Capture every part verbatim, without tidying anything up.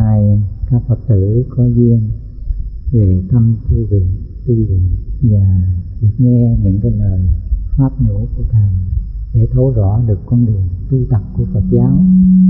nay các Phật tử có duyên về thăm tu viện, tu viện và được nghe những cái lời pháp nhũ của Thầy để thấu rõ được con đường tu tập của Phật giáo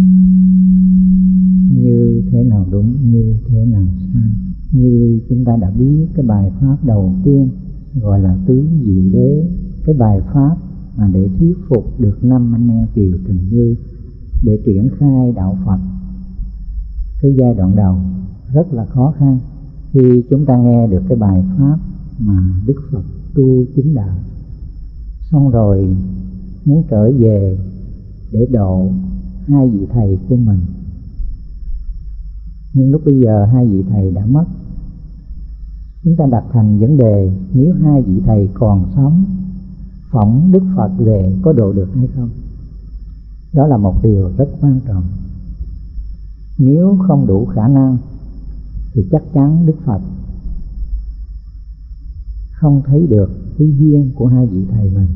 như thế nào đúng, như thế nào sai. Như chúng ta đã biết cái bài pháp đầu tiên gọi là tứ diệu đế, cái bài pháp mà để thuyết phục được năm anh em Kiều Trần Như để triển khai đạo Phật. Cái giai đoạn đầu rất là khó khăn khi chúng ta nghe được cái bài pháp mà Đức Phật tu chính đạo, xong rồi muốn trở về để độ hai vị thầy của mình. Nhưng lúc bây giờ hai vị thầy đã mất. Chúng ta đặt thành vấn đề, nếu hai vị thầy còn sống, phỏng Đức Phật về có độ được hay không? Đó là một điều rất quan trọng. Nếu không đủ khả năng thì chắc chắn Đức Phật không thấy được cái duyên của hai vị thầy mình.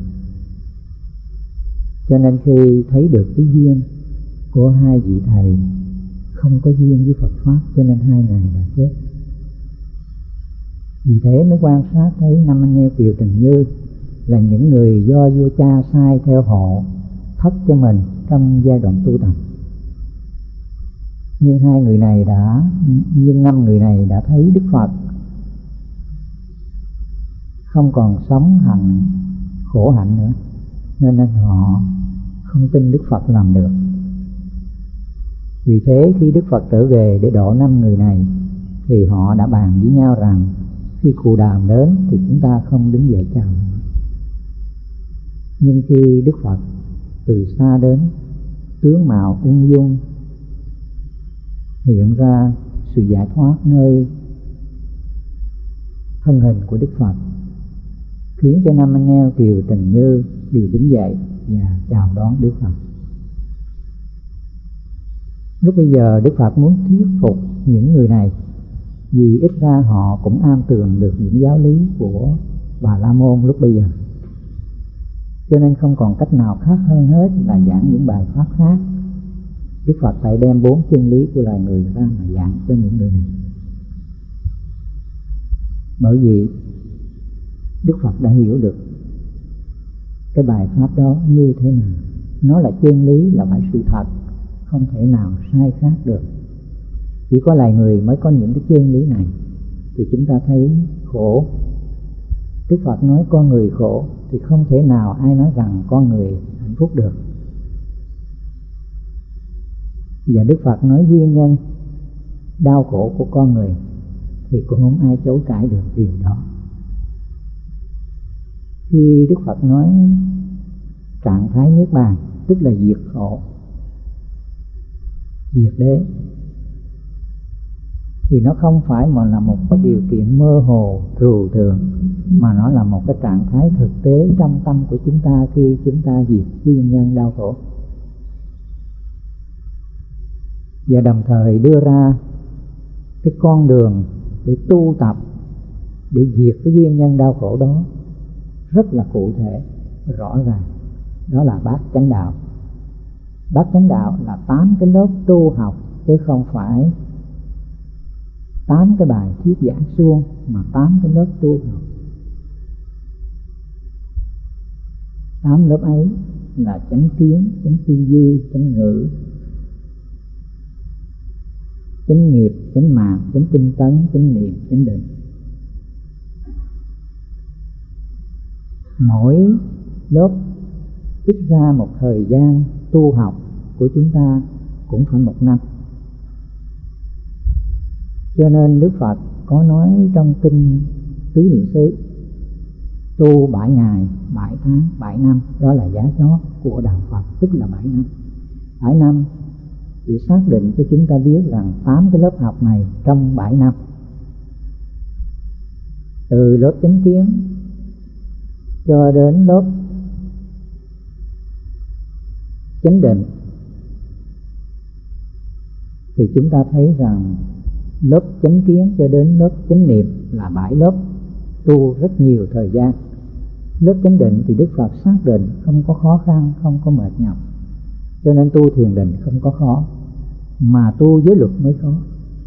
Cho nên khi thấy được cái duyên của hai vị thầy không có duyên với Phật Pháp, cho nên hai ngài đã chết. Vì thế mới quan sát thấy năm anh em Kiều Trần Như là những người do vua cha sai theo hộ thất cho mình trong giai đoạn tu tập. Nhưng hai người này đã, nhưng năm người này đã thấy Đức Phật không còn sống hạnh khổ hạnh nữa, nên, nên họ không tin Đức Phật làm được. Vì thế khi Đức Phật trở về để độ năm người này thì họ đã bàn với nhau rằng khi Cù Đàm đến thì chúng ta không đứng dậy chào. Nhưng khi Đức Phật từ xa đến, tướng mạo ung dung, hiện ra sự giải thoát nơi thân hình của Đức Phật, khiến cho năm anh em Kiều Trần Như đều đứng dậy và chào đón Đức Phật. Lúc bây giờ Đức Phật muốn thuyết phục những người này, vì ít ra họ cũng am tường được những giáo lý của Bà La Môn lúc bây giờ. Cho nên không còn cách nào khác hơn hết là giảng những bài pháp khác. Đức Phật phải đem bốn chân lý của loài người ra mà giảng cho những người này. Bởi vì Đức Phật đã hiểu được cái bài pháp đó như thế nào. Nó là chân lý, là phải sự thật, không thể nào sai khác được. Chỉ có loài người mới có những cái chân lý này thì chúng ta thấy khổ. Đức Phật nói con người khổ thì không thể nào ai nói rằng con người hạnh phúc được. Và Đức Phật nói nguyên nhân đau khổ của con người thì cũng không ai chối cãi được điều đó. Khi Đức Phật nói trạng thái niết bàn, tức là diệt khổ, diệt đế, thì nó không phải mà là một cái điều kiện mơ hồ trừu tượng, mà nó là một cái trạng thái thực tế trong tâm của chúng ta khi chúng ta diệt nguyên nhân đau khổ. Và đồng thời đưa ra cái con đường để tu tập, để diệt cái nguyên nhân đau khổ đó rất là cụ thể, rõ ràng. Đó là bát chánh đạo. Bát chánh đạo là tám cái lớp tu học, chứ không phải tám cái bài thuyết giảng suông, mà tám cái lớp tu học. Tám lớp ấy là chánh kiến, chánh tư duy, chánh ngữ, chánh nghiệp, chánh mạng, chánh tinh tấn, chánh niệm, chánh định. Mỗi lớp ít ra một thời gian tu học của chúng ta cũng phải một năm. Cho nên Đức Phật có nói trong kinh Tứ Niệm xứ, tu bảy ngày, bảy tháng, bảy năm, đó là giá chót của đạo Phật, tức là bảy năm. Bảy năm để xác định cho chúng ta biết rằng tám cái lớp học này trong bảy năm, từ lớp chánh kiến cho đến lớp chánh định, thì chúng ta thấy rằng lớp chánh kiến cho đến lớp chánh niệm là bảy lớp tu rất nhiều thời gian. Lớp chánh định thì Đức Phật xác định không có khó khăn, không có mệt nhọc, cho nên tu thiền định không có khó, mà tu giới luật mới khó.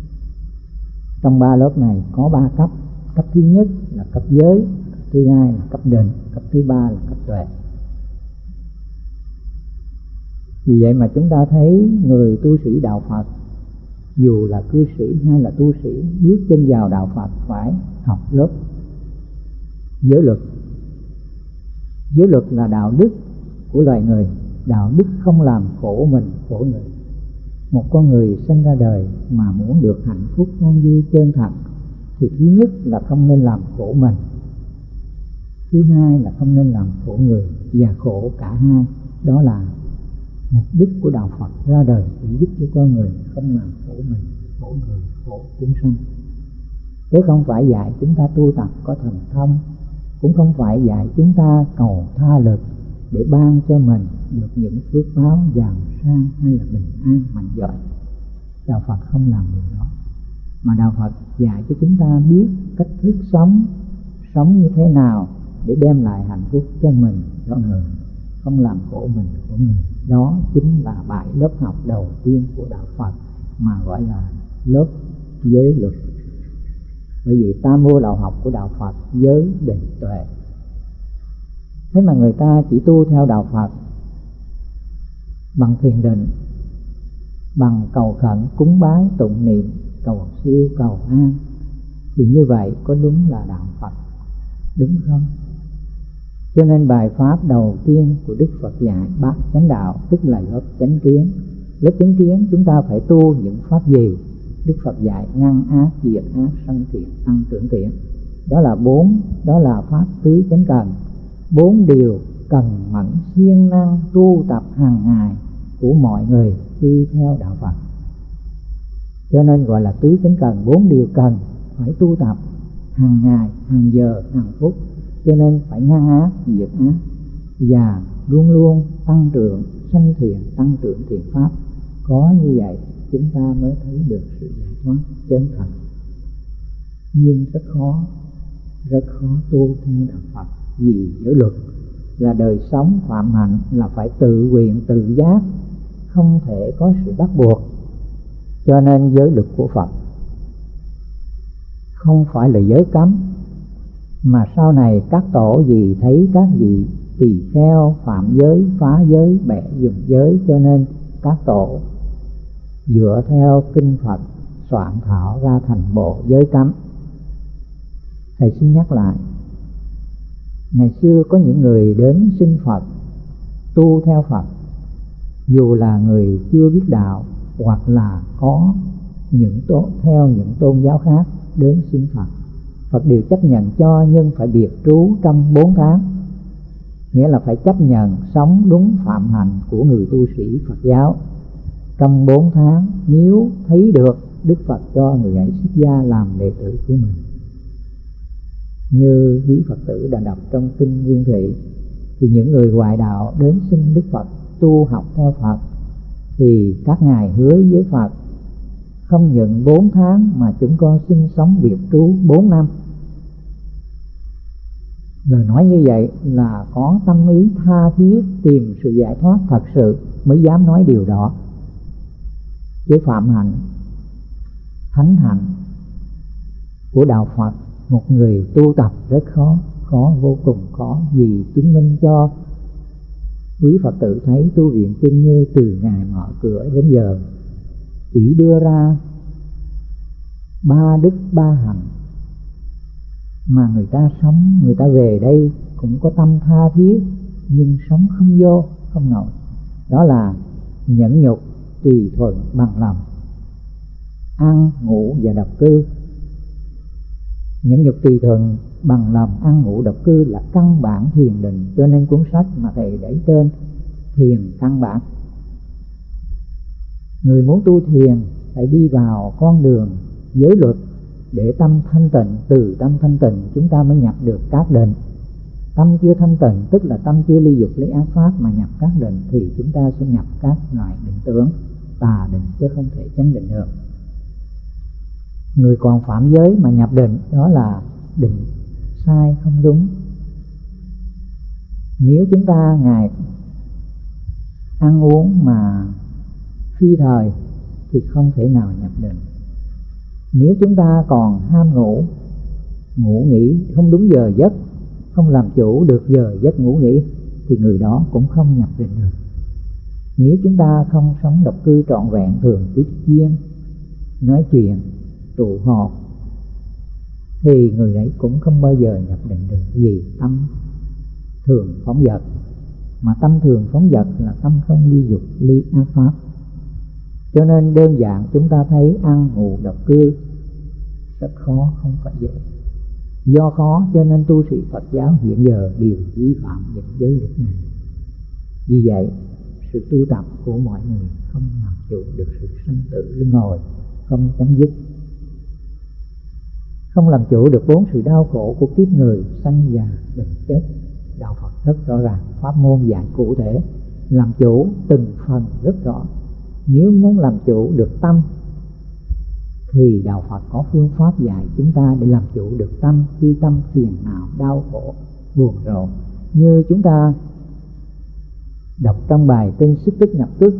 Trong ba lớp này có ba cấp. Cấp thứ nhất là cấp giới, cấp thứ hai là cấp định, cấp thứ ba là cấp tuệ. Vì vậy mà chúng ta thấy người tu sĩ đạo Phật, dù là cư sĩ hay là tu sĩ, bước chân vào đạo Phật phải học lớp giới luật. Giới luật là đạo đức của loài người, đạo đức không làm khổ mình khổ người. Một con người sinh ra đời mà muốn được hạnh phúc an vui chân thật thì thứ nhất là không nên làm khổ mình, thứ hai là không nên làm khổ người, và khổ cả hai. Đó là mục đích của đạo Phật ra đời, để giúp cho con người không làm khổ mình, khổ người, khổ chúng sanh. Chứ không phải dạy chúng ta tu tập có thần thông, cũng không phải dạy chúng ta cầu tha lực để ban cho mình được những phước báo giàu sang hay là bình an mạnh giỏi. Đạo Phật không làm điều đó, mà đạo Phật dạy cho chúng ta biết cách thức sống, sống như thế nào để đem lại hạnh phúc cho mình, cho người, không làm khổ mình, khổ người. Đó chính là bảy lớp học đầu tiên của đạo Phật mà gọi là lớp giới luật. Bởi vì tam vô lậu học của đạo Phật giới định tuệ. Thế mà người ta chỉ tu theo đạo Phật bằng thiền định, bằng cầu khẩn, cúng bái, tụng niệm, cầu siêu, cầu an, thì như vậy có đúng là đạo Phật, đúng không? Cho nên bài pháp đầu tiên của Đức Phật dạy bát chánh đạo, tức là lớp chánh kiến. Lớp chánh kiến chúng ta phải tu những pháp gì? Đức Phật dạy ngăn ác, diệt ác, sanh thiện, tăng trưởng thiện. Đó là bốn, đó là pháp tứ chánh cần. Bốn điều cần mẫn siêng năng tu tập hàng ngày của mọi người khi theo đạo Phật. Cho nên gọi là tứ chánh cần, bốn điều cần phải tu tập hàng ngày, hàng giờ, hàng phút. Cho nên phải ngăn ác, diệt ác, và luôn luôn tăng trưởng, sanh thiện, tăng trưởng thiện pháp. Có như vậy chúng ta mới thấy được sự giải thoát chân thật. Nhưng rất khó, rất khó tu theo đạo Phật. Vì giới luật là đời sống phạm hạnh, là phải tự nguyện, tự giác, không thể có sự bắt buộc. Cho nên giới luật của Phật không phải là giới cấm, mà sau này các tổ gì thấy các vị tỳ kheo phạm giới, phá giới, bẻ dùng giới, cho nên các tổ dựa theo kinh Phật soạn thảo ra thành bộ giới cấm. Thầy xin nhắc lại, ngày xưa có những người đến xin Phật, tu theo Phật, dù là người chưa biết đạo hoặc là có những tổ, theo những tôn giáo khác đến xin Phật, Phật đều chấp nhận cho, nhưng phải biệt trú trong bốn tháng. Nghĩa là phải chấp nhận sống đúng phạm hạnh của người tu sĩ Phật giáo. Trong bốn tháng, nếu thấy được, Đức Phật cho người ấy xuất gia làm đệ tử của mình. Như quý Phật tử đã đọc trong kinh Nguyên Thủy, thì những người ngoại đạo đến xin Đức Phật tu học theo Phật, thì các ngài hứa với Phật không những bốn tháng mà chúng con sinh sống biệt trú bốn năm. Lời nói như vậy là có tâm ý tha thiết tìm sự giải thoát thật sự mới dám nói điều đó. Chứ phạm hạnh, thánh hạnh của đạo Phật, một người tu tập rất khó, khó vô cùng khó. Vì chứng minh cho quý Phật tử thấy tu viện Chân Như từ ngày mở cửa đến giờ chỉ đưa ra ba đức ba hạnh, mà người ta sống, người ta về đây cũng có tâm tha thiết nhưng sống không vô, không nổi. Đó là nhẫn nhục, tùy thuận, bằng lòng, ăn ngủ và độc cư. Nhẫn nhục, tùy thuận, bằng lòng, ăn ngủ, độc cư là căn bản thiền định. Cho nên cuốn sách mà thầy để tên Thiền Căn Bản. Người muốn tu thiền phải đi vào con đường giới luật để tâm thanh tịnh. Từ tâm thanh tịnh chúng ta mới nhập được các định. Tâm chưa thanh tịnh, tức là tâm chưa ly dục lấy ác pháp mà nhập các định, thì chúng ta sẽ nhập các loại định tướng, tà định, chứ không thể chánh định được. Người còn phạm giới mà nhập định, đó là định sai, không đúng. Nếu chúng ta ngày ăn uống mà phi thời thì không thể nào nhập định. Nếu chúng ta còn ham ngủ, ngủ nghỉ không đúng giờ giấc, không làm chủ được giờ giấc ngủ nghỉ, thì người đó cũng không nhập định được. Nếu chúng ta không sống độc cư trọn vẹn, thường tiếp duyên, nói chuyện, tụ họp, thì người ấy cũng không bao giờ nhập định được, vì tâm thường phóng dật. Mà tâm thường phóng dật là tâm không ly dục, ly ác pháp. Cho nên đơn giản chúng ta thấy ăn ngủ độc cư rất khó, không phải dễ. Do khó cho nên tu sĩ Phật giáo hiện giờ đều vi phạm những giới luật này. Vì vậy sự tu tập của mọi người không làm chủ được sự sanh tử luân hồi, không chấm dứt, không làm chủ được bốn sự đau khổ của kiếp người sanh già bệnh chết. Đạo Phật rất rõ ràng, pháp môn dạy cụ thể, làm chủ từng phần rất rõ. Nếu muốn làm chủ được tâm thì Đạo Phật có phương pháp dạy chúng ta để làm chủ được tâm khi tâm phiền não, đau khổ, buồn rầu. Như chúng ta đọc trong bài Tinh Sức Tức Nhập Tức,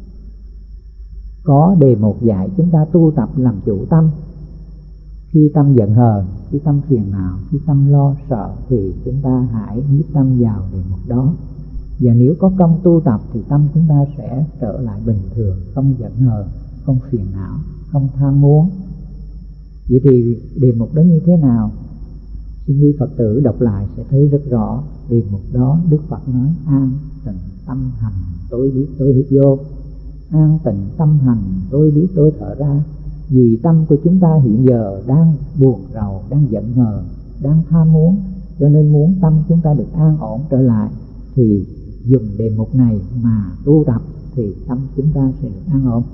có đề mục dạy chúng ta tu tập làm chủ tâm. Khi tâm giận hờn, khi tâm phiền não, khi tâm lo sợ thì chúng ta hãy nhiếp tâm vào đề mục đó. Và nếu có công tu tập thì tâm chúng ta sẽ trở lại bình thường, không giận hờn, không phiền não, không tham muốn. Vậy thì đề mục đó như thế nào? Xin quý Phật tử đọc lại sẽ thấy rất rõ. Đề mục đó Đức Phật nói: an tịnh tâm hành, tôi biết tôi hít vô. An tịnh tâm hành, tôi biết tôi thở ra. Vì tâm của chúng ta hiện giờ đang buồn rầu, đang giận hờn, đang tham muốn, cho nên muốn tâm chúng ta được an ổn trở lại thì dùng đề mục này mà tu tập thì tâm chúng ta sẽ được an ổn.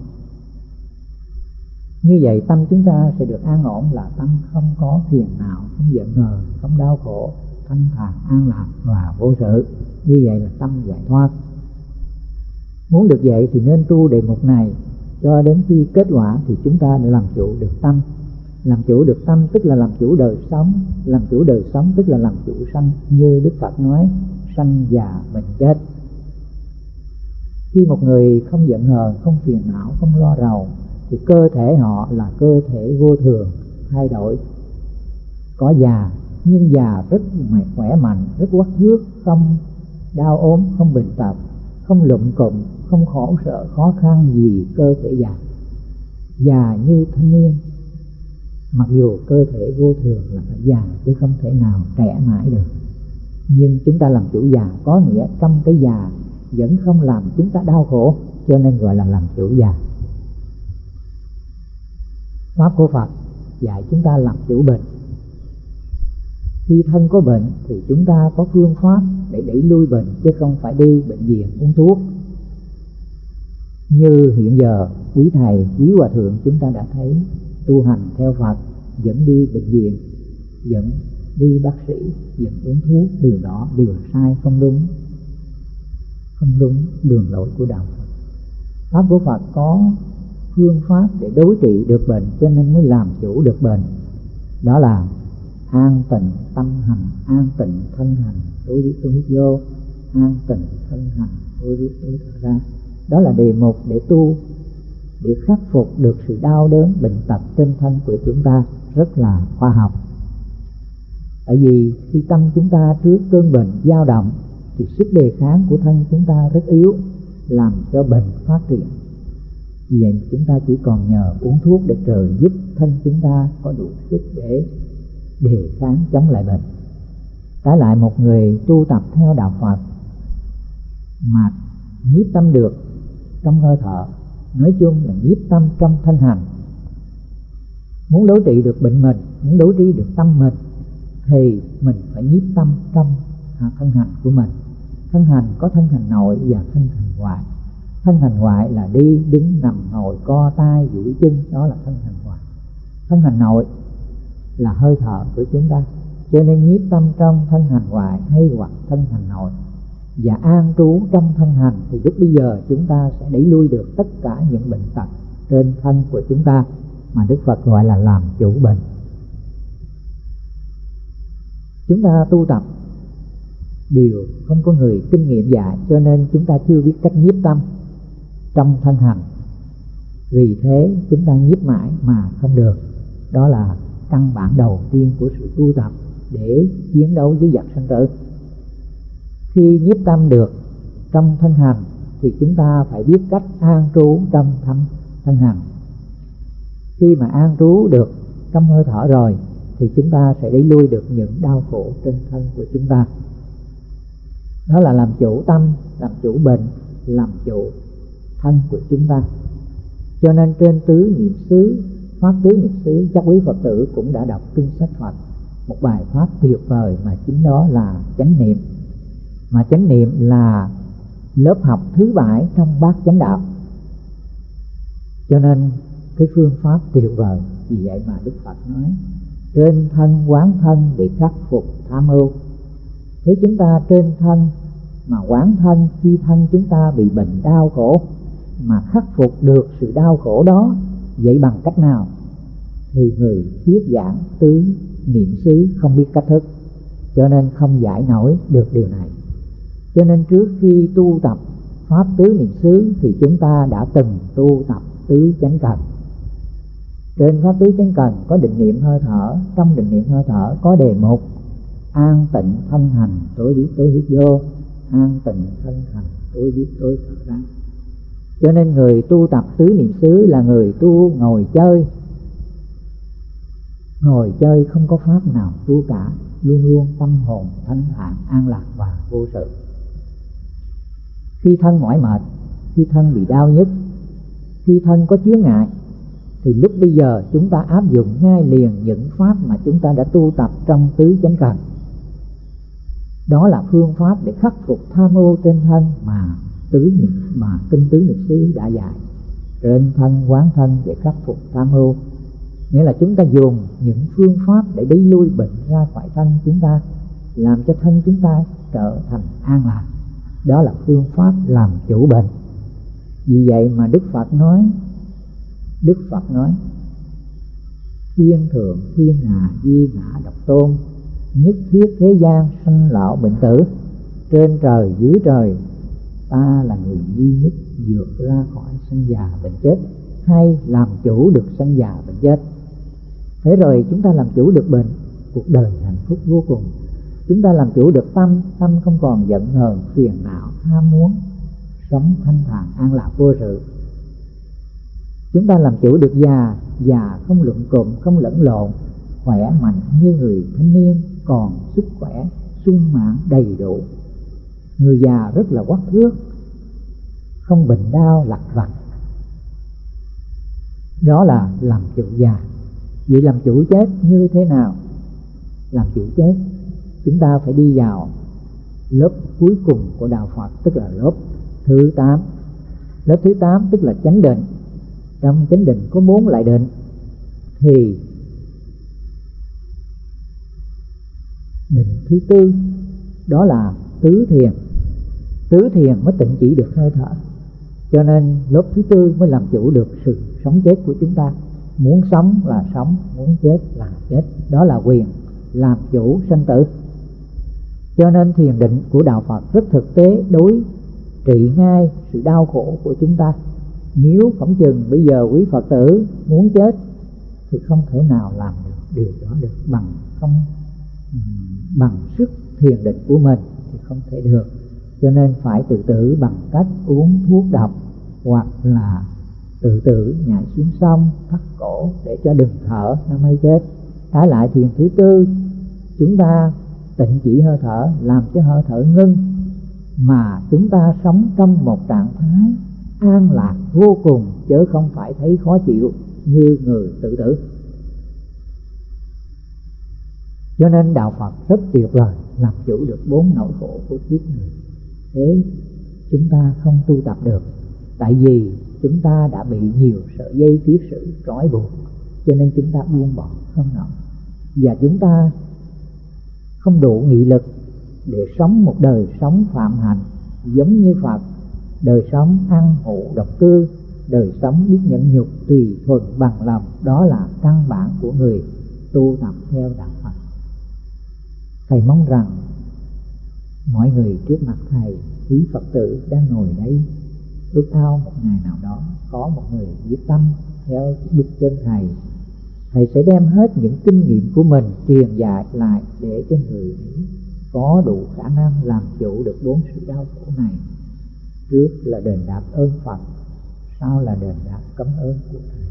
Như vậy tâm chúng ta sẽ được an ổn là tâm không có phiền não, không giận hờn, không đau khổ, thanh thản, an lạc và vô sự. Như vậy là tâm giải thoát. Muốn được vậy thì nên tu đề mục này cho đến khi kết quả thì chúng ta đã làm chủ được tâm. Làm chủ được tâm tức là làm chủ đời sống. Làm chủ đời sống tức là làm chủ sanh. Như Đức Phật nói: sanh già bệnh chết. Khi một người không giận hờn, không phiền não, không lo rầu thì cơ thể họ là cơ thể vô thường, thay đổi. Có già nhưng già rất khỏe mạnh, rất uất thước, không đau ốm, không bệnh tật, không lụm cụm, không khổ sợ khó khăn gì cơ thể già. Già như thanh niên, mặc dù cơ thể vô thường là phải già chứ không thể nào trẻ mãi được. Nhưng chúng ta làm chủ già có nghĩa trong cái già vẫn không làm chúng ta đau khổ, cho nên gọi là làm chủ già. Pháp của Phật dạy chúng ta làm chủ bệnh. Khi thân có bệnh thì chúng ta có phương pháp để đẩy lui bệnh, chứ không phải đi bệnh viện uống thuốc. Như hiện giờ quý thầy, quý hòa thượng chúng ta đã thấy tu hành theo Phật dẫn đi bệnh viện, dẫn đi bác sĩ, dẫn uống thuốc. Điều đó đều là sai, không đúng, không đúng đường lối của đạo Phật. Pháp của Phật có phương pháp để đối trị được bệnh, cho nên mới làm chủ được bệnh. Đó là an tịnh tâm hành, an tịnh thân hành, tôi biết tôi hít vô. An tịnh thân hành, tôi biết tôi thở ra. Đó là đề mục để tu, để khắc phục được sự đau đớn bệnh tật trên thân của chúng ta, rất là khoa học. Tại vì khi tâm chúng ta trước cơn bệnh dao động thì sức đề kháng của thân chúng ta rất yếu, làm cho bệnh phát triển. Vì vậy chúng ta chỉ còn nhờ uống thuốc để trợ giúp thân chúng ta có đủ sức để đề kháng chống lại bệnh. Trái lại một người tu tập theo đạo Phật mà nhiếp tâm được trong hơi thở, nói chung là nhiếp tâm trong thân hành. Muốn đối trị được bệnh mình, muốn đối trị được tâm mình thì mình phải nhiếp tâm trong thân hành của mình. Thân hành có thân hành nội và thân hành ngoại. Thân hành ngoại là đi, đứng, nằm, ngồi, co tay, duỗi chân, đó là thân hành ngoại. Thân hành nội là hơi thở của chúng ta, cho nên nhiếp tâm trong thân hành ngoại hay hoặc thân hành nội và an trú trong thân hành thì lúc bây giờ chúng ta sẽ đẩy lui được tất cả những bệnh tật trên thân của chúng ta mà Đức Phật gọi là làm chủ bệnh. Chúng ta tu tập đều không có người kinh nghiệm dạy, cho nên chúng ta chưa biết cách nhiếp tâm trong thân hành. Vì thế chúng ta nhiếp mãi mà không được. Đó là căn bản đầu tiên của sự tu tập để chiến đấu với vật sanh tử. Khi nhiếp tâm được trong thân hành thì chúng ta phải biết cách an trú trong thân, thân hành. Khi mà an trú được trong hơi thở rồi thì chúng ta sẽ đẩy lui được những đau khổ trên thân của chúng ta. Đó là làm chủ tâm, làm chủ bệnh, làm chủ thân của chúng ta. Cho nên trên tứ niệm xứ, pháp tứ niệm xứ, các quý Phật tử cũng đã đọc kinh sách Phật một bài pháp tuyệt vời, mà chính đó là chánh niệm. Mà chánh niệm là lớp học thứ bảy trong bát chánh đạo. Cho nên cái phương pháp tuyệt vời, vì vậy mà Đức Phật nói trên thân quán thân để khắc phục tham ưu. Thế chúng ta trên thân mà quán thân, khi thân chúng ta bị bệnh đau khổ mà khắc phục được sự đau khổ đó, vậy bằng cách nào? Thì người thuyết giảng tứ niệm xứ không biết cách thức, cho nên không giải nổi được điều này. Cho nên trước khi tu tập pháp tứ niệm xứ thì chúng ta đã từng tu tập tứ chánh cần. Trên pháp tứ chánh cần có định niệm hơi thở, trong định niệm hơi thở có đề mục an tịnh thân hành tối biết tối hít vô, an tịnh thân hành tối biết tối thở ra. Cho nên người tu tập tứ niệm xứ là người tu ngồi chơi. Ngồi chơi không có pháp nào tu cả, luôn luôn tâm hồn thanh thản, an lạc và vô sự. Khi thân mỏi mệt, khi thân bị đau nhức, khi thân có chướng ngại, thì lúc bây giờ chúng ta áp dụng ngay liền những pháp mà chúng ta đã tu tập trong tứ chánh cần. Đó là phương pháp để khắc phục tham ưu trên thân mà tứ niệm mà kinh tứ niệm xứ đã dạy. Trên thân quán thân để khắc phục tham ưu, nghĩa là chúng ta dùng những phương pháp để đẩy lui bệnh ra khỏi thân chúng ta, làm cho thân chúng ta trở thành an lạc. Đó là phương pháp làm chủ bệnh. Vì vậy mà Đức Phật nói Đức Phật nói thiên thượng thiên hạ di ngã độc tôn, nhất thiết thế gian sanh lão bệnh tử. Trên trời dưới trời ta là người duy nhất vượt ra khỏi sanh già bệnh chết, hay làm chủ được sanh già bệnh chết. Thế rồi chúng ta làm chủ được bệnh, cuộc đời hạnh phúc vô cùng. Chúng ta làm chủ được tâm, tâm không còn giận hờn, phiền não, ham muốn, sống thanh thản, an lạc vô sự. Chúng ta làm chủ được già, già không luận cụm, không lẫn lộn, khỏe mạnh như người thanh niên, còn sức khỏe sung mãn đầy đủ. Người già rất là quắc thước, không bệnh đau lặt vặt. Đó là làm chủ già. Vậy làm chủ chết như thế nào? Làm chủ chết, chúng ta phải đi vào lớp cuối cùng của đạo Phật, tức là lớp thứ tám. Lớp thứ tám tức là chánh định. Trong chánh định có bốn loại định, thì định thứ tư đó là tứ thiền. Tứ thiền mới tịnh chỉ được hơi thở. Cho nên lớp thứ tư mới làm chủ được sự sống chết của chúng ta. Muốn sống là sống, muốn chết là chết. Đó là quyền làm chủ sanh tử. Cho nên thiền định của đạo Phật rất thực tế, đối trị ngay sự đau khổ của chúng ta. Nếu phỏng chừng bây giờ quý Phật tử muốn chết thì không thể nào làm được điều đó được bằng không bằng sức thiền định của mình thì không thể được. Cho nên phải tự tử bằng cách uống thuốc độc, hoặc là tự tử nhảy xuống sông thắt cổ để cho đừng thở nó mới chết. Trái lại thiền thứ tư, chúng ta tịnh chỉ hơi thở, làm cho hơi thở ngưng, mà chúng ta sống trong một trạng thái an lạc vô cùng, chứ không phải thấy khó chịu như người tự tử. Cho nên đạo Phật rất tuyệt vời, làm chủ được bốn nỗi khổ của kiếp người. Thế chúng ta không tu tập được, tại vì chúng ta đã bị nhiều sợi dây kiết sử trói buộc, cho nên chúng ta buông bỏ không nổi. Và chúng ta không đủ nghị lực để sống một đời sống phạm hạnh giống như Phật. Đời sống ăn hụ độc cư, đời sống biết nhẫn nhục tùy thuận bằng lòng. Đó là căn bản của người tu tập theo đạo Phật. Thầy mong rằng mọi người trước mặt Thầy, quý Phật tử đang ngồi đây, ước ao một ngày nào đó có một người quyết tâm theo bước chân Thầy, thầy sẽ đem hết những kinh nghiệm của mình truyền dạy lại để cho người có đủ khả năng làm chủ được bốn sự đau khổ này. Trước là đền đáp ơn Phật, sau là đền đáp cảm ơn của thầy.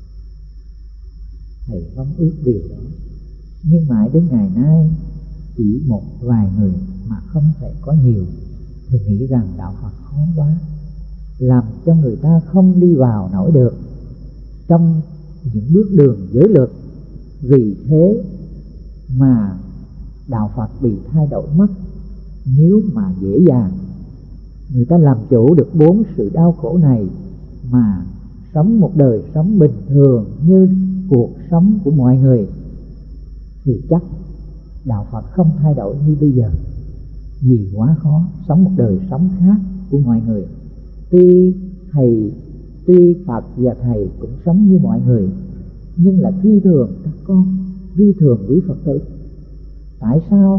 Thầy mong ước điều đó, nhưng mãi đến ngày nay chỉ một vài người mà không thể có nhiều, thì nghĩ rằng đạo Phật khó quá, làm cho người ta không đi vào nổi được trong những bước đường giới luật. Vì thế mà đạo Phật bị thay đổi mất. Nếu mà dễ dàng người ta làm chủ được bốn sự đau khổ này mà sống một đời sống bình thường như cuộc sống của mọi người, thì chắc đạo Phật không thay đổi như bây giờ. Vì quá khó sống một đời sống khác của mọi người. Tuy thầy, tuy Phật và thầy cũng sống như mọi người, nhưng là phi thường các con, phi thường quý Phật tử. Tại sao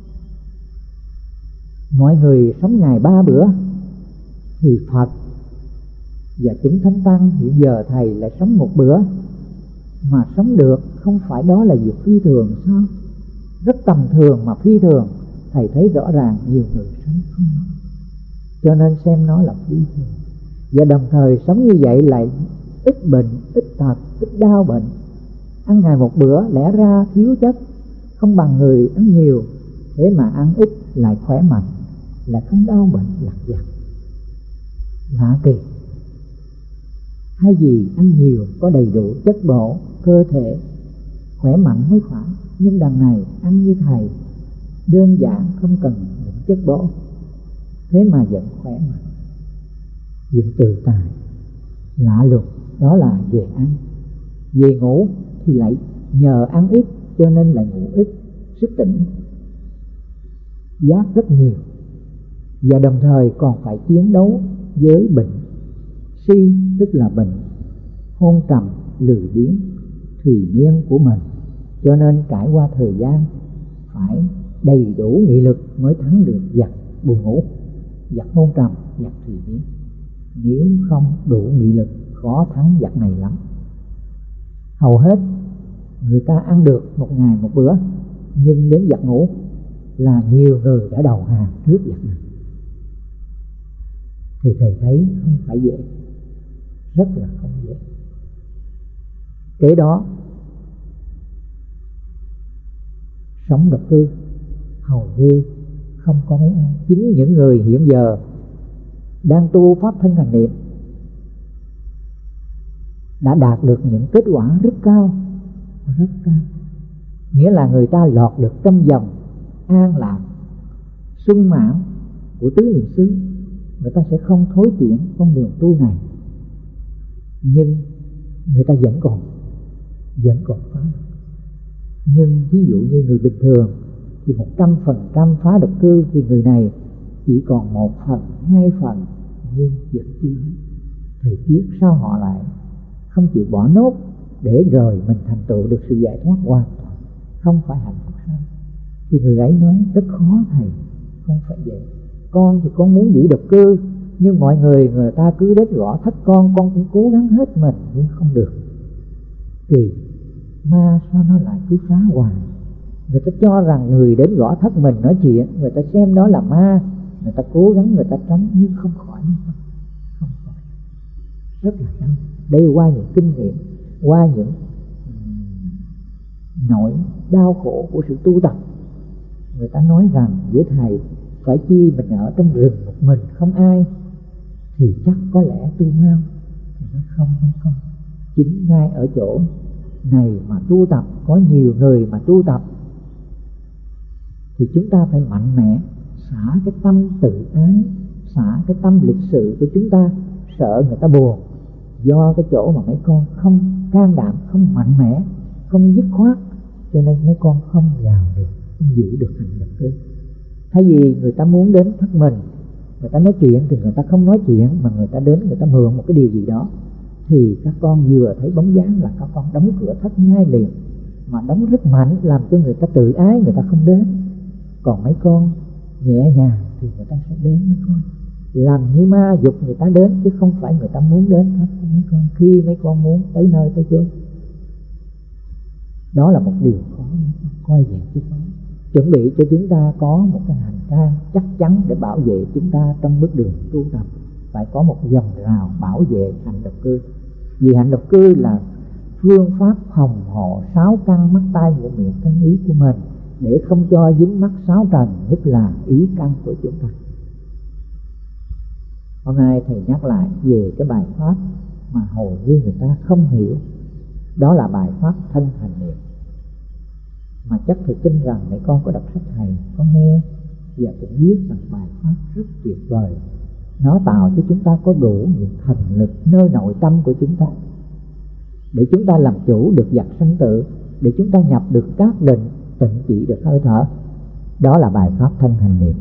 mọi người sống ngày ba bữa, thì Phật và chúng thánh tăng hiện giờ thầy lại sống một bữa mà sống được? Không phải đó là việc phi thường sao? Rất tầm thường mà phi thường. Thầy thấy rõ ràng nhiều người sống không đó, cho nên xem nó là phi thường. Và đồng thời sống như vậy lại ít bệnh, ít tật, ít đau bệnh. Ăn ngày một bữa lẽ ra thiếu chất, không bằng người ăn nhiều. Thế mà ăn ít lại khỏe mạnh, lại không đau bệnh lặt vặt. Lạ kỳ. Hay gì ăn nhiều có đầy đủ chất bổ, cơ thể khỏe mạnh mới phải. Nhưng đằng này ăn như thầy, đơn giản không cần những chất bổ, thế mà vẫn khỏe mạnh, vẫn tự tại. Lạ lùng. Đó là về ăn. Về ngủ thì lại nhờ ăn ít cho nên lại ngủ ít, sức tỉnh, giác rất nhiều. Và đồng thời còn phải chiến đấu với bệnh si, tức là bệnh hôn trầm, lười biếng, thùy miên của mình. Cho nên trải qua thời gian phải đầy đủ nghị lực mới thắng được giặc buồn ngủ, giặc hôn trầm, giặc thùy miên. Nếu không đủ nghị lực khó thắng giặc này lắm. Hầu hết người ta ăn được một ngày một bữa, nhưng đến giặc ngủ là nhiều người đã đầu hàng trước giặc này. Thì thầy thấy không phải dễ, rất là không dễ. Kế đó sống độc cư hầu như không có mấy ai. Chính những người hiện giờ đang tu pháp thân hành niệm đã đạt được những kết quả rất cao, rất cao. Nghĩa là người ta lọt được trong vòng an lạc, sung mãn của tứ niệm xứ. Người ta sẽ không thối chuyển con đường tu này, nhưng người ta vẫn còn vẫn còn phá được. Nhưng ví dụ như người bình thường thì một trăm phần trăm phá độc cư, thì người này chỉ còn một phần, hai phần, nhưng vẫn chưa hết. Thì tiếc sao họ lại không chịu bỏ nốt để rồi mình thành tựu được sự giải thoát hoàn toàn, không phải hạnh phúc sao? Thì người ấy nói rất khó thầy, không phải vậy. Con thì con muốn giữ độc cư, nhưng mọi người người ta cứ đến gõ thách con, con cũng cố gắng hết mình nhưng không được. Kỳ ma sao nó lại cứ phá hoài? Người ta cho rằng người đến gõ thách mình nói chuyện, người ta xem đó là ma, người ta cố gắng người ta tránh nhưng không khỏi, không khỏi. Rất là đau. Đây qua những kinh nghiệm, qua những nỗi đau khổ của sự tu tập. Người ta nói rằng giữa thầy phải chi mình ở trong rừng một mình không ai, thì chắc có lẽ tu mau. Thì nó không hay không. Chính ngay ở chỗ này mà tu tập, có nhiều người mà tu tập, thì chúng ta phải mạnh mẽ xả cái tâm tự ái, xả cái tâm lịch sự của chúng ta. Sợ người ta buồn, do cái chỗ mà mấy con không can đảm, không mạnh mẽ, không dứt khoát, cho nên mấy con không vào được, không giữ được hành độc cư. Thay vì người ta muốn đến thất mình, người ta nói chuyện thì người ta không nói chuyện, mà người ta đến người ta mượn một cái điều gì đó, thì các con vừa thấy bóng dáng là các con đóng cửa thất ngay liền, mà đóng rất mạnh, làm cho người ta tự ái, người ta không đến. Còn mấy con nhẹ nhàng thì người ta sẽ đến. Mấy con làm như ma dục người ta đến, chứ không phải người ta muốn đến thất của mấy con. Khi mấy con muốn tới nơi tới chốn Đó là một điều khó, coi vậy chứ khó. Chuẩn bị cho chúng ta có một cái hành trang chắc chắn để bảo vệ chúng ta trong bước đường tu tập. Phải có một dòng rào bảo vệ hạnh độc cư. Vì hạnh độc cư là phương pháp phòng hộ sáu căn mắt tai mũi miệng thân ý của mình, để không cho dính mắc sáu trần, nhất là ý căn của chúng ta. Hôm nay thầy nhắc lại về cái bài pháp mà hầu như người ta không hiểu. Đó là bài pháp thân hành niệm. Mà chắc thầy tin rằng mấy con có đọc sách thầy, có nghe và cũng biết rằng bài pháp rất tuyệt vời. Nó tạo cho chúng ta có đủ những thần lực nơi nội tâm của chúng ta, để chúng ta làm chủ được vật sanh tử, để chúng ta nhập được các định, tịnh trị được hơi thở. Đó là bài pháp thân hành niệm.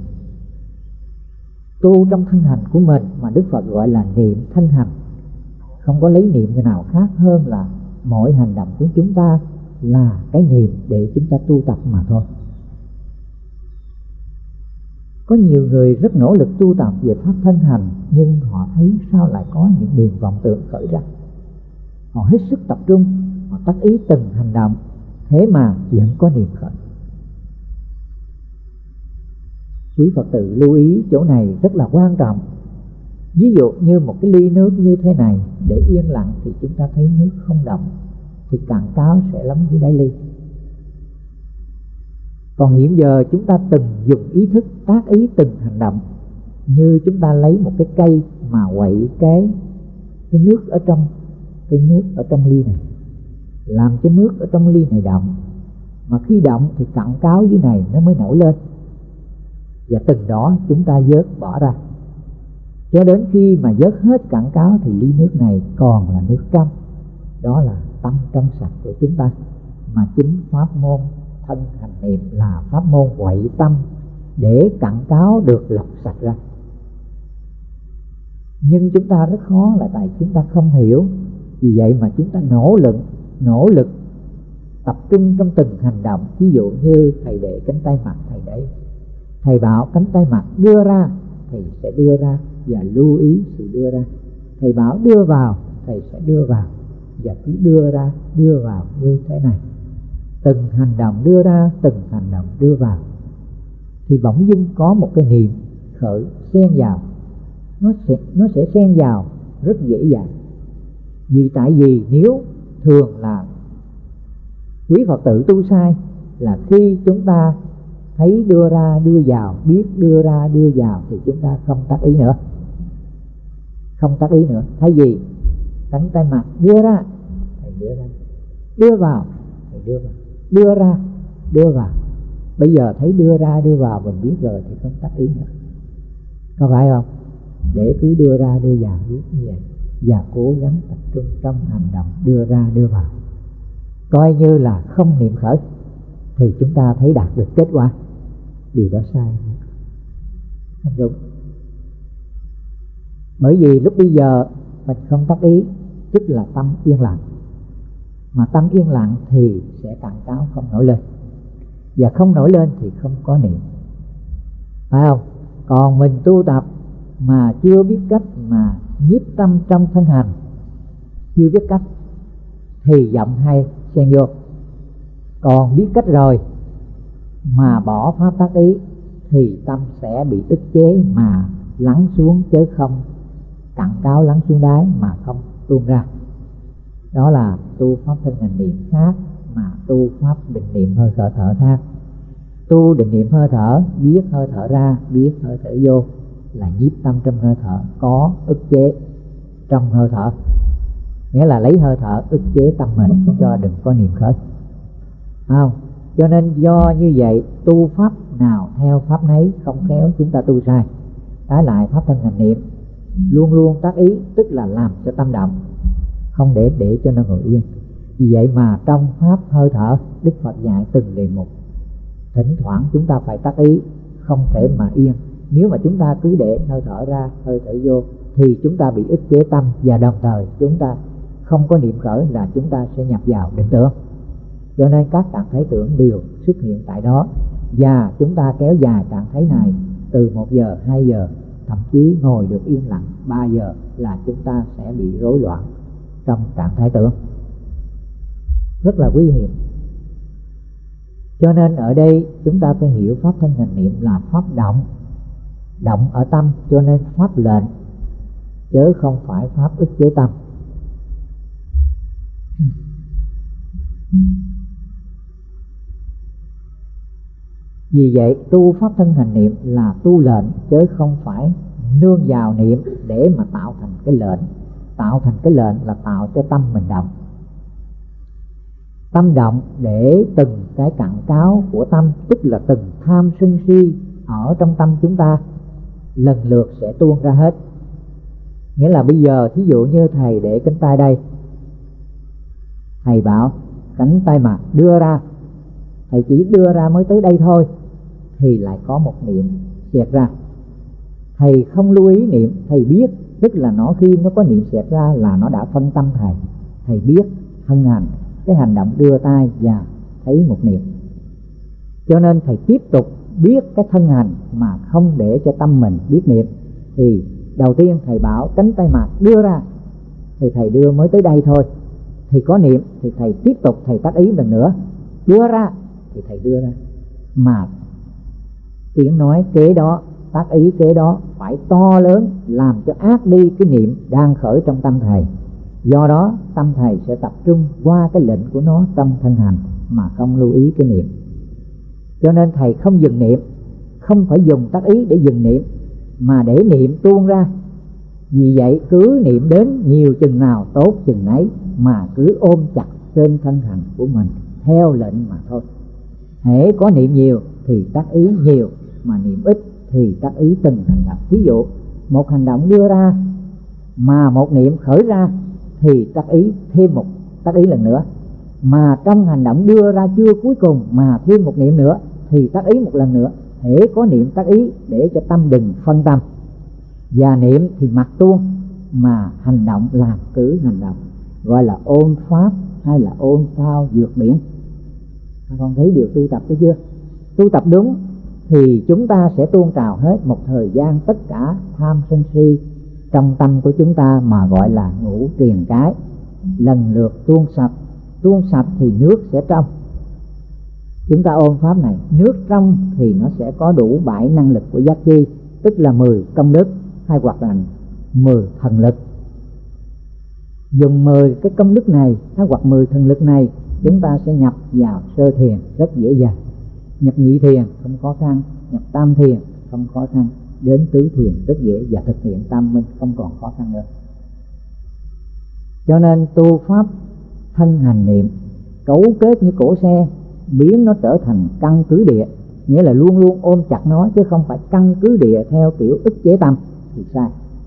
Tu trong thân hành của mình mà Đức Phật gọi là niệm thân hành. Không có lấy niệm cái nào khác hơn là mỗi hành động của chúng ta là cái niệm để chúng ta tu tập mà thôi. Có nhiều người rất nỗ lực tu tập về pháp thân hành, nhưng họ thấy sao lại có những niềm vọng tưởng khởi ra. Họ hết sức tập trung, họ tác ý từng hành động, thế mà vẫn có niệm khởi. Quý Phật tử lưu ý chỗ này rất là quan trọng. Ví dụ như một cái ly nước như thế này, để yên lặng thì chúng ta thấy nước không động, thì cạn cáo sẽ lắm dưới đáy ly. Còn hiện giờ chúng ta từng dùng ý thức tác ý từng hành động, như chúng ta lấy một cái cây mà quậy cái cái nước ở trong cái nước ở trong ly này, làm cho nước ở trong ly này động. Mà khi động thì cặn cáo dưới này nó mới nổi lên, và từng đó chúng ta vớt bỏ ra, cho đến khi mà vớt hết cặn cáo thì ly nước này còn là nước trong. Đó là tâm trong sạch của chúng ta. Mà chính pháp môn thân hành niệm là pháp môn quậy tâm, để cặn cáo được lọc sạch ra. Nhưng chúng ta rất khó là tại chúng ta không hiểu. Vì vậy mà chúng ta nỗ lực nỗ lực tập trung trong từng hành động. Ví dụ như thầy để cánh tay mặt thầy đấy, thầy bảo cánh tay mặt đưa ra, thầy sẽ đưa ra và lưu ý sự đưa ra. Thầy bảo đưa vào, thầy sẽ đưa vào, và cứ đưa ra đưa vào như thế này. Từng hành động đưa ra, từng hành động đưa vào, thì bỗng dưng có một cái niệm khởi xen vào. Nó sẽ, nó sẽ xen vào rất dễ dàng. Vì tại vì nếu thường là quý Phật tử tu sai, là khi chúng ta thấy đưa ra đưa vào, biết đưa ra đưa vào, thì chúng ta không tác ý nữa. Không tác ý nữa. Thay vì cánh tay mặt đưa ra, thầy đưa ra, đưa vào, thầy đưa vào, đưa ra, đưa vào. Bây giờ thấy đưa ra đưa vào mình biết rồi thì không tác ý nữa. Có phải không? Để cứ đưa ra đưa vào biết như vậy, và cố gắng tập trung trong hành động đưa ra đưa vào, coi như là không niệm khởi, thì chúng ta thấy đạt được kết quả. Điều đó sai, không đúng. Bởi vì lúc bây giờ mình không tác ý, tức là tâm yên lặng. Mà tâm yên lặng thì sẽ cạn cáo không nổi lên, và không nổi lên thì không có niệm, phải không? Còn mình tu tập mà chưa biết cách mà nhiếp tâm trong thân hành, chưa biết cách thì vọng hay xen vô. Còn biết cách rồi mà bỏ pháp tác ý thì tâm sẽ bị ức chế mà lắng xuống, chứ không cặn cáo lắng xuống đáy mà không tuôn ra. Đó là tu pháp thân hành niệm khác, mà tu pháp định niệm hơi thở thở khác. Tu định niệm hơi thở, biết hơi thở ra, biết hơi thở vô, là nhiếp tâm trong hơi thở, có ức chế trong hơi thở, nghĩa là lấy hơi thở ức chế tâm mình cho đừng có niệm khởi, không? Cho nên do như vậy, tu pháp nào theo pháp nấy, không khéo chúng ta tu sai. Trái lại pháp thân hành niệm luôn luôn tác ý, tức là làm cho tâm động, không để để cho nó ngồi yên. Vì vậy mà trong pháp hơi thở, Đức Phật dạy từng đề mục, thỉnh thoảng chúng ta phải tác ý, không thể mà yên. Nếu mà chúng ta cứ để hơi thở ra, hơi thở vô, thì chúng ta bị ức chế tâm, và đồng thời chúng ta không có niệm khởi, là chúng ta sẽ nhập vào định tưởng. Cho nên các trạng thái tưởng đều xuất hiện tại đó, và chúng ta kéo dài trạng thái này từ một giờ, hai giờ, thậm chí ngồi được yên lặng ba giờ, là chúng ta sẽ bị rối loạn trong trạng thái tưởng, rất là nguy hiểm. Cho nên ở đây chúng ta phải hiểu pháp thân hành niệm là pháp động, động ở tâm, cho nên pháp lệnh chứ không phải pháp ức chế tâm. Vì vậy tu pháp thân hành niệm là tu lệnh chứ không phải nương vào niệm để mà tạo thành cái lệnh. Tạo thành cái lệnh là tạo cho tâm mình động. Tâm động để từng cái cặn cáo của tâm, tức là từng tham sân si ở trong tâm chúng ta lần lượt sẽ tuôn ra hết. Nghĩa là bây giờ thí dụ như thầy để cánh tay đây, thầy bảo cánh tay mà đưa ra, thầy chỉ đưa ra mới tới đây thôi, thì lại có một niệm xẹt ra. Thầy không lưu ý niệm, thầy biết, tức là nó khi nó có niệm xẹt ra là nó đã phân tâm thầy. Thầy biết thân hành cái hành động đưa tay và thấy một niệm, cho nên thầy tiếp tục biết cái thân hành mà không để cho tâm mình biết niệm. Thì đầu tiên thầy bảo cánh tay mặt đưa ra, thì thầy đưa mới tới đây thôi, thì có niệm, thì thầy tiếp tục thầy tác ý lần nữa, đưa ra thì thầy đưa ra. Mà tiếng nói kế đó, tác ý kế đó phải to lớn, làm cho át đi cái niệm đang khởi trong tâm thầy. Do đó tâm thầy sẽ tập trung qua cái lệnh của nó trong thân hành mà không lưu ý cái niệm. Cho nên thầy không dừng niệm, không phải dùng tác ý để dừng niệm, mà để niệm tuôn ra. Vì vậy cứ niệm đến nhiều chừng nào tốt chừng ấy, mà cứ ôm chặt trên thân hành của mình theo lệnh mà thôi. Hễ có niệm nhiều thì tác ý nhiều, mà niệm ít thì tác ý từng hành động. Ví dụ một hành động đưa ra mà một niệm khởi ra thì tác ý thêm một tác ý lần nữa, mà trong hành động đưa ra chưa cuối cùng mà thêm một niệm nữa thì tác ý một lần nữa. Hễ có niệm tác ý để cho tâm đừng phân tâm. Và niệm thì mặc tuôn, mà hành động làm cứ hành động, gọi là ôn pháp hay là ôn phao vượt biển. Các con thấy điều tu tập đó chưa? Tu tập đúng thì chúng ta sẽ tuôn trào hết một thời gian tất cả tham sân si trong tâm của chúng ta, mà gọi là ngũ triền cái, lần lượt tuôn sạch. Tuôn sạch thì nước sẽ trong. Chúng ta ôm pháp này, nước trong thì nó sẽ có đủ bảy năng lực của giác chi, tức là mười công đức hay hoặc là mười thần lực. Dùng mười cái công đức này hay hoặc mười thần lực này, chúng ta sẽ nhập vào sơ thiền rất dễ dàng, nhập nhị thiền không khó khăn, nhập tam thiền không khó khăn, đến tứ thiền rất dễ, và thực hiện tam minh không còn khó khăn nữa. Cho nên tu pháp thân hành niệm cấu kết như cổ xe, biến nó trở thành căn cứ địa, nghĩa là luôn luôn ôm chặt nó, chứ không phải căn cứ địa theo kiểu ức chế tâm thì sai.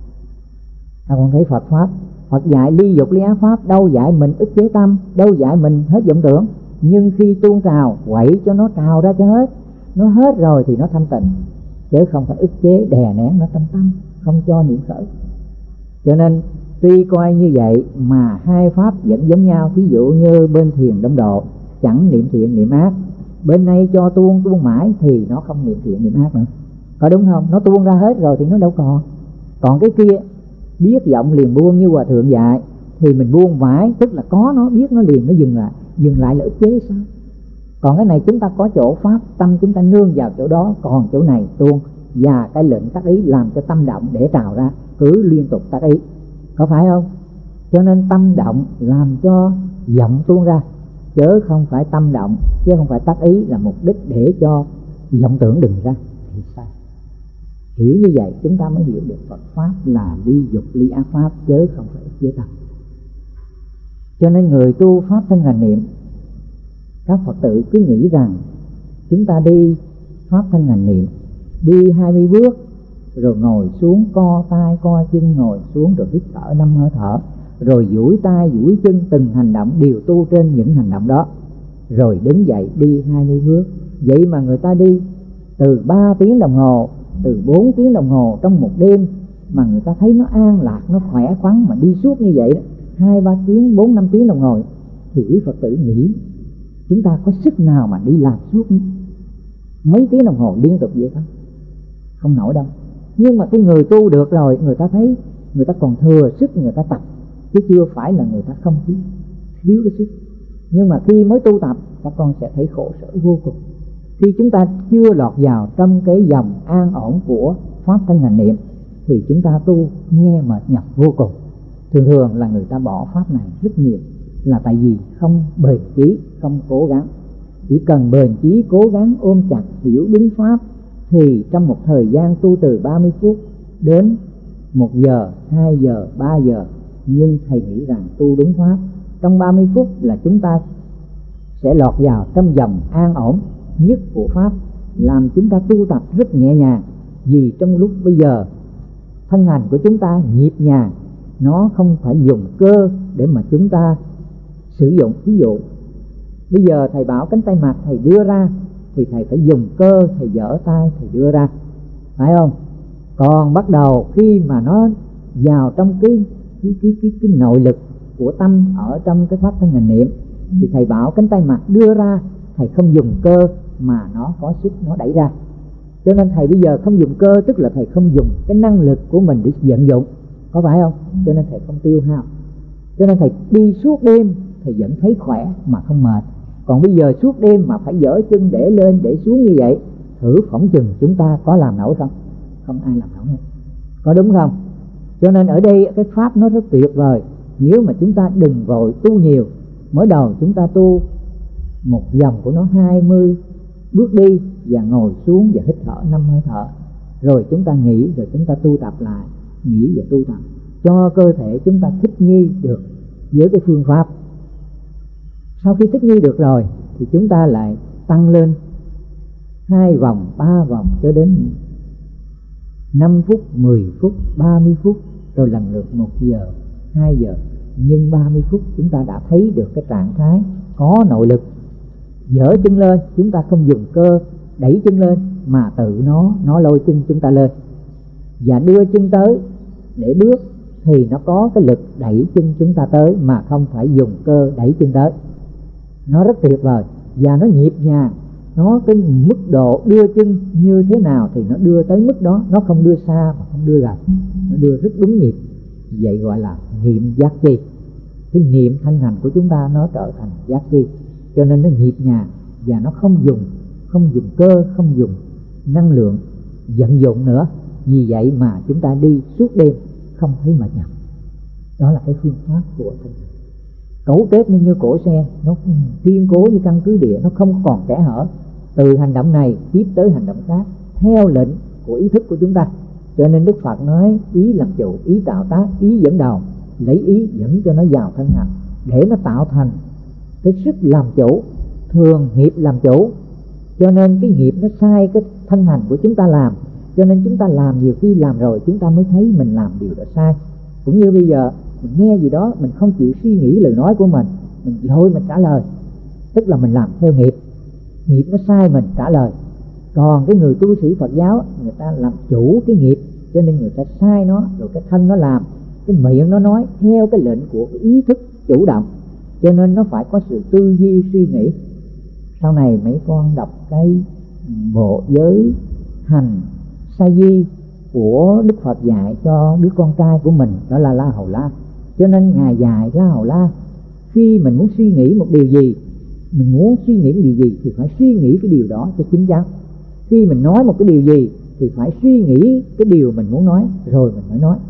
Ta còn thấy Phật pháp, Phật dạy ly dục ly ác pháp, đâu dạy mình ức chế tâm, đâu dạy mình hết vọng tưởng. Nhưng khi tuôn trào, quậy cho nó trào ra cho hết, nó hết rồi thì nó thanh tịnh, chứ không phải ức chế đè nén nó trong tâm, không cho niệm khởi. Cho nên tuy coi như vậy mà hai pháp vẫn giống nhau. Thí dụ như bên thiền đông độ chẳng niệm thiện niệm ác, bên này cho tuôn tuôn mãi thì nó không niệm thiện niệm ác nữa, có đúng không? Nó tuôn ra hết rồi thì nó đâu còn. Còn cái kia biết vọng liền buông như hòa thượng dạy, thì mình buông mãi, tức là có nó, biết nó liền nó dừng lại. Dừng lại là ức chế sao? Còn cái này chúng ta có chỗ pháp, tâm chúng ta nương vào chỗ đó, còn chỗ này tuôn, và cái lệnh tác ý làm cho tâm động để trào ra, cứ liên tục tác ý, có phải không? Cho nên tâm động làm cho vọng tuôn ra, chứ không phải tâm động, chứ không phải tác ý là mục đích để cho vọng tưởng đừng ra thì sai. Hiểu như vậy chúng ta mới hiểu được Phật pháp là ly dục ly ác pháp, chứ không phải ức chế tâm. Cho nên người tu pháp thân hành niệm, các Phật tử cứ nghĩ rằng chúng ta đi pháp thân hành niệm, đi hai mươi bước rồi ngồi xuống co tay co chân, ngồi xuống rồi hít thở năm hơi thở, rồi duỗi tay duỗi chân, từng hành động đều tu trên những hành động đó, rồi đứng dậy đi hai mươi bước. Vậy mà người ta đi từ ba tiếng đồng hồ, từ bốn tiếng đồng hồ trong một đêm, mà người ta thấy nó an lạc, nó khỏe khoắn, mà đi suốt như vậy đó, hai ba tiếng, bốn năm tiếng đồng hồ, thì quý Phật tử nghĩ chúng ta có sức nào mà đi làm suốt mấy tiếng đồng hồ liên tục vậy không? Không nổi đâu. Nhưng mà cái người tu được rồi, người ta thấy người ta còn thừa sức, người ta tập, chứ chưa phải là người ta không thiếu thiếu cái sức. Nhưng mà khi mới tu tập các con sẽ thấy khổ sở vô cùng. Khi chúng ta chưa lọt vào trong cái dòng an ổn của pháp thân hành niệm thì chúng ta tu nghe mệt nhọc vô cùng. Thường thường là người ta bỏ pháp này rất nhiều là tại vì không bền chí, không cố gắng. Chỉ cần bền chí cố gắng ôm chặt hiểu đúng pháp thì trong một thời gian tu từ ba mươi phút đến một giờ, hai giờ, ba giờ, nhưng thầy nghĩ rằng tu đúng pháp trong ba mươi phút là chúng ta sẽ lọt vào trong dòng an ổn nhất của pháp, làm chúng ta tu tập rất nhẹ nhàng. Vì trong lúc bây giờ thân hành của chúng ta nhịp nhàng, nó không phải dùng cơ để mà chúng ta sử dụng. Ví dụ bây giờ thầy bảo cánh tay mặt thầy đưa ra thì thầy phải dùng cơ, thầy giở tay thầy đưa ra, phải không? Còn bắt đầu khi mà nó vào trong cái cái cái cái, cái nội lực của tâm ở trong cái pháp thân hành niệm thì thầy bảo cánh tay mặt đưa ra, thầy không dùng cơ mà nó có sức nó đẩy ra. Cho nên thầy bây giờ không dùng cơ tức là thầy không dùng cái năng lực của mình để vận dụng, có phải không? Cho nên thầy không tiêu hao. Cho nên thầy đi suốt đêm thầy vẫn thấy khỏe mà không mệt. Còn bây giờ suốt đêm mà phải dở chân để lên để xuống như vậy, thử phỏng chừng chúng ta có làm nổi không? Không ai làm nổi, có đúng không? Cho nên ở đây cái pháp nó rất tuyệt vời. Nếu mà chúng ta đừng vội tu nhiều, mới đầu chúng ta tu một vòng của nó hai mươi bước đi và ngồi xuống và hít thở năm hơi thở, rồi chúng ta nghỉ, rồi chúng ta tu tập lại, nghỉ và tu tập cho cơ thể chúng ta thích nghi được với cái phương pháp. Sau khi thích nghi được rồi thì chúng ta lại tăng lên hai vòng, ba vòng cho đến năm phút, mười phút, ba mươi phút, rồi lần lượt một giờ, hai giờ. Nhưng ba mươi phút chúng ta đã thấy được cái trạng thái có nội lực. Dở chân lên, chúng ta không dùng cơ đẩy chân lên mà tự nó nó lôi chân chúng ta lên, và đưa chân tới để bước thì nó có cái lực đẩy chân chúng ta tới mà không phải dùng cơ đẩy chân tới. Nó rất tuyệt vời và nó nhịp nhàng. Nó cái mức độ đưa chân như thế nào thì nó đưa tới mức đó, nó không đưa xa mà không đưa gần, nó đưa rất đúng nhịp. Vậy gọi là niệm giác chi. Cái niệm thân hành của chúng ta nó trở thành giác chi, cho nên nó nhịp nhàng và nó không dùng không dùng cơ, không dùng năng lượng vận dụng nữa. Vì vậy mà chúng ta đi suốt đêm không thấy mệt nhọc. Đó là cái phương pháp của thân hành. Cấu kết như, như cổ xe, nó kiên cố như căn cứ địa, nó không còn kẽ hở. Từ hành động này tiếp tới hành động khác theo lệnh của ý thức của chúng ta. Cho nên Đức Phật nói ý làm chủ, ý tạo tác, ý dẫn đầu, lấy ý dẫn cho nó vào thân hành để nó tạo thành cái sức làm chủ. Thường nghiệp làm chủ, cho nên cái nghiệp nó sai cái thân hành của chúng ta làm. Cho nên chúng ta làm, nhiều khi làm rồi chúng ta mới thấy mình làm điều đó sai. Cũng như bây giờ mình nghe gì đó mình không chịu suy nghĩ lời nói của mình, mình thôi mình trả lời, tức là mình làm theo nghiệp. Nghiệp nó sai mình trả lời. Còn cái người tu sĩ Phật giáo, người ta làm chủ cái nghiệp, cho nên người ta sai nó, rồi cái thân nó làm, cái miệng nó nói theo cái lệnh của cái ý thức chủ động. Cho nên nó phải có sự tư duy suy nghĩ. Sau này mấy con đọc cái bộ giới hành sa di của Đức Phật dạy cho đứa con trai của mình, đó là La Hầu La. Cho nên Ngài dạy La Hầu La, khi mình muốn suy nghĩ một điều gì, mình muốn suy nghĩ một điều gì thì phải suy nghĩ cái điều đó cho chính chắn. Khi mình nói một cái điều gì thì phải suy nghĩ cái điều mình muốn nói rồi mình mới nói.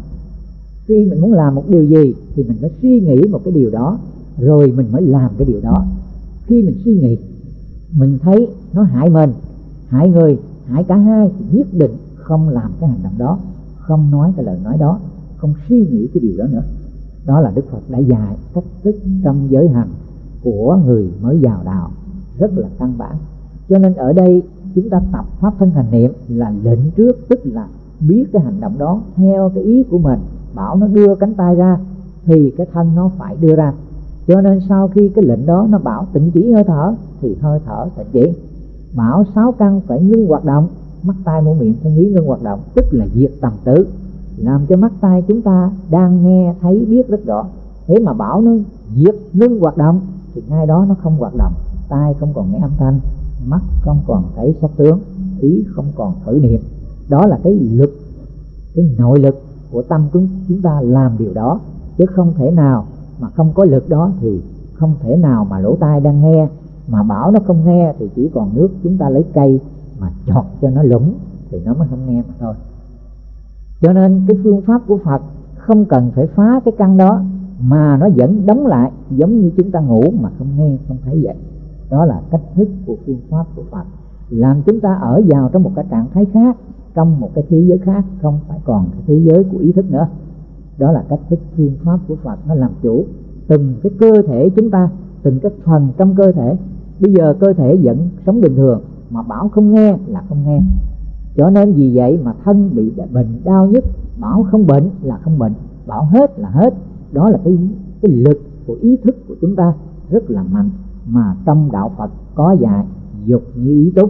Khi mình muốn làm một điều gì thì mình phải suy nghĩ một cái điều đó rồi mình mới làm cái điều đó. Khi mình suy nghĩ mình thấy nó hại mình, hại người, hại cả hai thì nhất định không làm cái hành động đó, không nói cái lời nói đó, không suy nghĩ cái điều đó nữa. Đó là Đức Phật đã dạy cách thức trong giới hành của người mới vào đạo, rất là căn bản. Cho nên ở đây chúng ta tập pháp thân hành niệm là lệnh trước, tức là biết cái hành động đó theo cái ý của mình. Bảo nó đưa cánh tay ra thì cái thân nó phải đưa ra. Cho nên sau khi cái lệnh đó nó bảo tịnh chỉ hơi thở thì hơi thở tịnh chỉ. Bảo sáu căn phải ngưng hoạt động, mắt tai mũi miệng thân ý ngưng hoạt động, tức là diệt tầm tử, làm cho mắt tai chúng ta đang nghe thấy biết rất rõ. Thế mà bảo nó diệt ngưng hoạt động thì ngay đó nó không hoạt động. Tai không còn nghe âm thanh, mắt không còn thấy sắc tướng, ý không còn khởi niệm. Đó là cái lực, cái nội lực của tâm chúng chúng ta làm điều đó. Chứ không thể nào mà không có lực đó thì không thể nào mà lỗ tai đang nghe mà bảo nó không nghe thì chỉ còn nước chúng ta lấy cây mà chọt cho nó lủng thì nó mới không nghe mà thôi. Cho nên cái phương pháp của Phật không cần phải phá cái căn đó, mà nó vẫn đóng lại giống như chúng ta ngủ mà không nghe không thấy vậy. Đó là cách thức của phương pháp của Phật, làm chúng ta ở vào trong một cái trạng thái khác, trong một cái thế giới khác, không phải còn cái thế giới của ý thức nữa. Đó là cách thức phương pháp của Phật, nó làm chủ từng cái cơ thể chúng ta, từng cái phần trong cơ thể. Bây giờ cơ thể vẫn sống bình thường mà bảo không nghe là không nghe. Cho nên vì vậy mà thân bị bệnh đau nhức, bảo không bệnh là không bệnh, bảo hết là hết. Đó là cái, cái lực của ý thức của chúng ta rất là mạnh, mà trong đạo Phật có dạy dục như ý túc.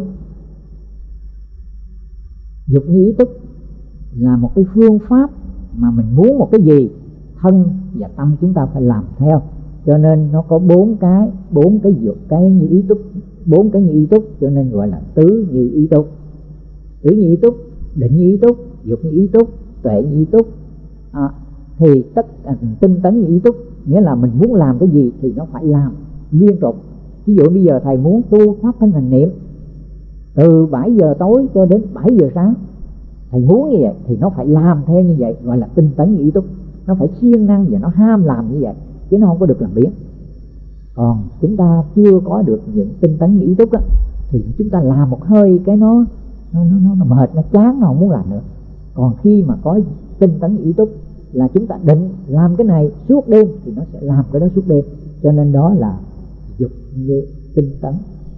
Dục như ý túc là một cái phương pháp mà mình muốn một cái gì, thân và tâm chúng ta phải làm theo. Cho nên nó có bốn cái, bốn cái dục, cái như ý túc, bốn cái như ý túc, cho nên gọi là tứ như ý túc. Tứ như ý túc, định như ý túc, dục như ý túc, tuệ như ý túc. À, thì tất à, tinh tấn như ý túc, nghĩa là mình muốn làm cái gì thì nó phải làm liên tục. Ví dụ bây giờ thầy muốn tu pháp thân hành niệm từ bảy giờ tối cho đến bảy giờ sáng, thầy muốn như vậy thì nó phải làm theo như vậy, gọi là tinh tấn như ý túc. Nó phải siêng năng và nó ham làm như vậy, chứ nó không có được làm biếng. Còn chúng ta chưa có được những tinh tấn như ý túc á, thì chúng ta làm một hơi cái nó nó, nó, nó mệt, nó chán, nó không muốn làm nữa. Còn khi mà có tinh tấn như ý túc là chúng ta định làm cái này suốt đêm thì nó sẽ làm cái đó suốt đêm. Cho nên đó là dục như tinh tấn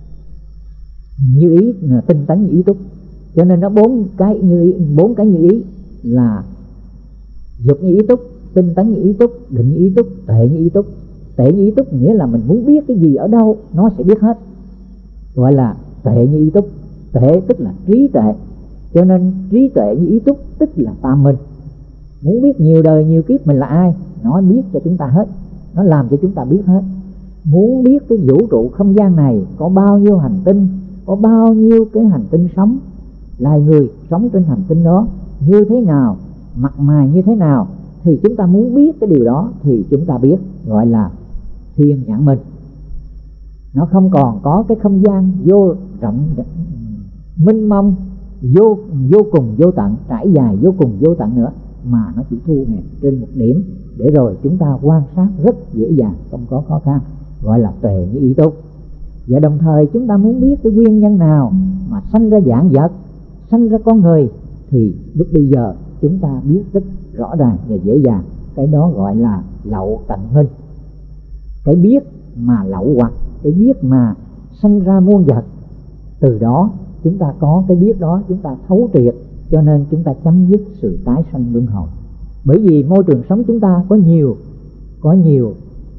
như ý, tinh tấn như ý túc. Cho nên nó bốn cái như ý, bốn cái như ý là dục như ý túc, tinh tấn như ý túc, định như ý túc, tuệ như ý túc. Tuệ như ý túc nghĩa là mình muốn biết cái gì ở đâu nó sẽ biết hết, gọi là tuệ như ý túc. Tuệ tức là trí tuệ, cho nên trí tuệ như ý túc tức là tam minh. Muốn biết nhiều đời nhiều kiếp mình là ai, nó biết cho chúng ta hết, nó làm cho chúng ta biết hết. Muốn biết cái vũ trụ không gian này có bao nhiêu hành tinh, có bao nhiêu cái hành tinh sống, loài người sống trên hành tinh đó như thế nào, mặt mày như thế nào, thì chúng ta muốn biết cái điều đó thì chúng ta biết, gọi là thiên nhãn minh. Nó không còn có cái không gian vô rộng mênh mông, vô vô cùng vô tận, trải dài vô cùng vô tận nữa, mà nó chỉ thu hẹp trên một điểm, để rồi chúng ta quan sát rất dễ dàng, không có khó khăn, gọi là tuệ như ý túc. Và đồng thời chúng ta muốn biết cái nguyên nhân nào mà sanh ra vạn vật, sanh ra con người, thì lúc bây giờ chúng ta biết rất rõ ràng và dễ dàng. Cái đó gọi là lậu tận minh. Cái biết mà lậu hoặc, cái biết mà sanh ra muôn vật. Từ đó chúng ta có cái biết đó, chúng ta thấu triệt, cho nên chúng ta chấm dứt sự tái sanh luân hồi. Bởi vì môi trường sống chúng ta có nhiều, có nhiều,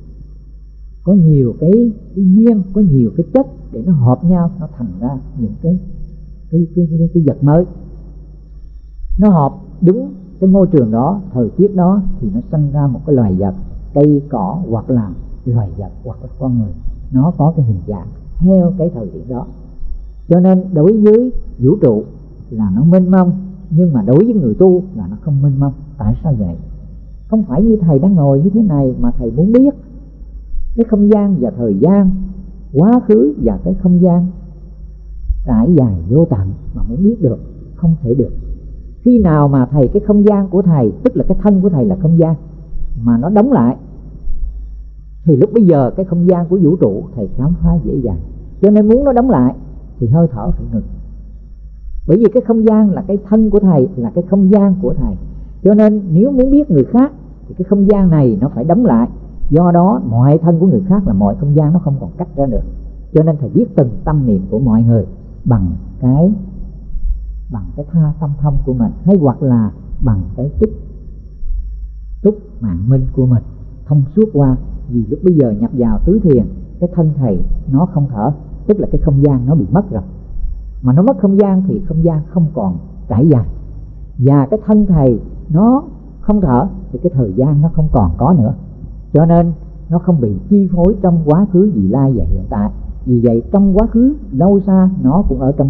có nhiều cái, cái duyên, có nhiều cái chất để nó hợp nhau, nó thành ra những cái cái cái cái, cái vật mới. Nó hợp đúng cái môi trường đó, thời tiết đó, thì nó sinh ra một cái loài vật, cây cỏ, hoặc là loài vật, hoặc là con người. Nó có cái hình dạng theo cái thời điểm đó. Cho nên đối với vũ trụ là nó mênh mông, nhưng mà đối với người tu là nó không mênh mông. Tại sao vậy? Không phải như thầy đang ngồi như thế này mà thầy muốn biết cái không gian và thời gian, quá khứ và cái không gian trải dài vô tận mà muốn biết được, không thể được. Khi nào mà thầy cái không gian của thầy, tức là cái thân của thầy là không gian, mà nó đóng lại, thì lúc bây giờ cái không gian của vũ trụ thầy khám phá dễ dàng. Cho nên muốn nó đóng lại thì hơi thở phải ngừng. Bởi vì cái không gian là cái thân của thầy, là cái không gian của thầy. Cho nên nếu muốn biết người khác thì cái không gian này nó phải đóng lại. Do đó mọi thân của người khác là mọi không gian nó không còn cắt ra được. Cho nên thầy biết từng tâm niệm của mọi người bằng cái bằng cái tha tâm thông của mình, hay hoặc là bằng cái túc túc mạng minh của mình thông suốt qua. Vì lúc bây giờ nhập vào tứ thiền, cái thân thầy nó không thở, tức là cái không gian nó bị mất rồi. Mà nó mất không gian thì không gian không còn trải dài. Và cái thân thầy nó không thở thì cái thời gian nó không còn có nữa. Cho nên nó không bị chi phối trong quá khứ, vị lai và hiện tại. Vì vậy trong quá khứ lâu xa nó cũng ở trong